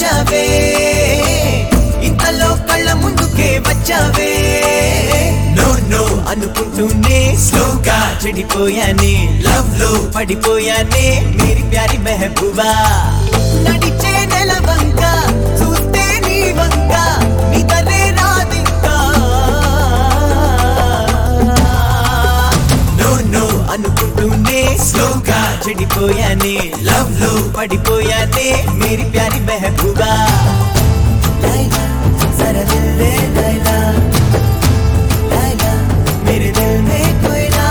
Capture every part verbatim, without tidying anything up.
మార్చావే ఇంతలో కళ్ళ ముందుకే వచ్చావే నో నో అనుకుంటూనే స్లోగా చెడిపోయానే లవ్ లో పడిపోయానే మేరీ ప్యారీ మెహబూబా నడిచే నెల వంక చూస్తే నీ వంక నిదరే రాదింకా నో నో అనుకుంటూనే స్లోగా చెడిపోయానే లవ్ లో పడిపోయానే మేరీ ప్యారీ మెహబూబా లైలా జరా దిల్ దే లైలా లైలా मेरे दिल में कोयला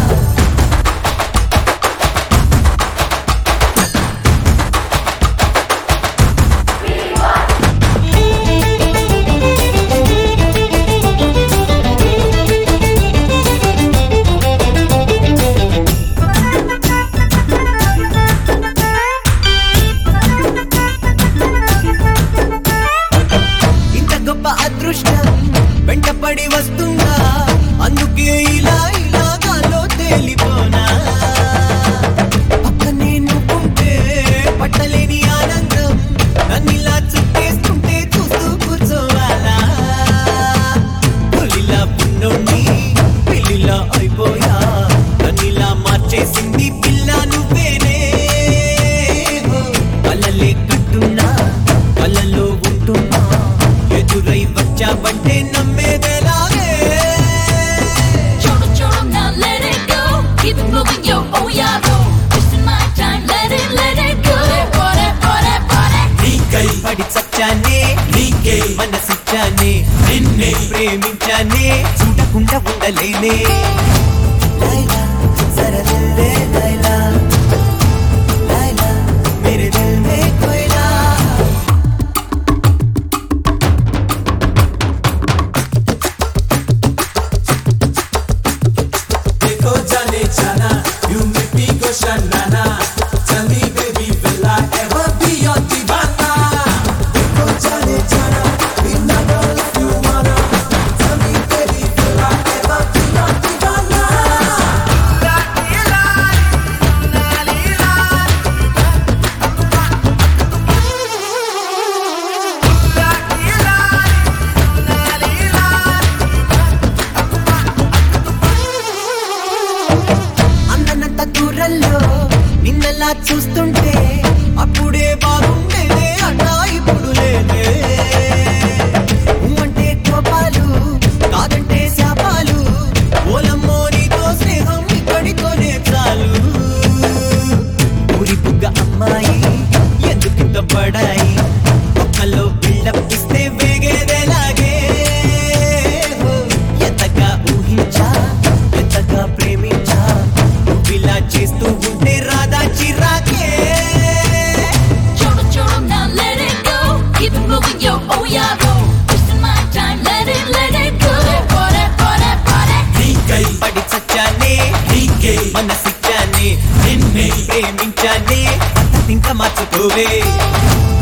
ఇంత గొప్ప అదృష్టం వెంటపడి వస్తుందా అందుకే ఇలా ఇలా గాల్లో తేలిపోనా పక్కనే నువ్వుంటే పట్టలేని ఆనందం నన్నిలా చుట్టేస్తుంటే చూస్తూ కూర్చోవాలా పులిలా పున్నోణ్ణి పిల్లిలా అయిపోయా నన్నిలా మార్చేసింది పిల్ల నువ్వేనే కళ్ళలే కట్టున్నా కళ్ళలో ఉంటున్నా ఎదురై వచ్చావంటే నమ్మేదేలాగే పడి చచ్చానే నీకే మనసిచ్చానే నిన్నే ప్రేమించానే చూడకుండా ఉండలేనే లైలా జరా దిల్ దే లైలా లైలా మేరే దిల్ మే కోయలా देखो जाने जाना you make me go shanana tell me baby will I ever be your divana देखो जाने जाना we never love you wanna tell me baby will I ever be your divana అందనంత దూరంలో నిన్నలా చూస్తుంటే అప్పుడే బాగుండేదే అన్నా ఇప్పుడు లేదే అంటే కోపాలు కాదంటే శాపాలు ఓలమ్మో నీతో స్నేహం ఇక్కడితోనే చాలు ఊరి బుగ్గ అమ్మాయి ఎందుకింత పడాయి ఒక్కలో బిల్డప్ ఇస్తే వేగేదేలాగే ఎంతగా ఊహించా ఎంతగా ప్రేమించా నువ్విలా చేస్తూ ఉంటే రాదా చిరాకే నీకై పడి చచ్చానే నీకే మనసిచ్చానే నిన్నే ప్రేమించానే అంత ఇంకా మార్చుకోవే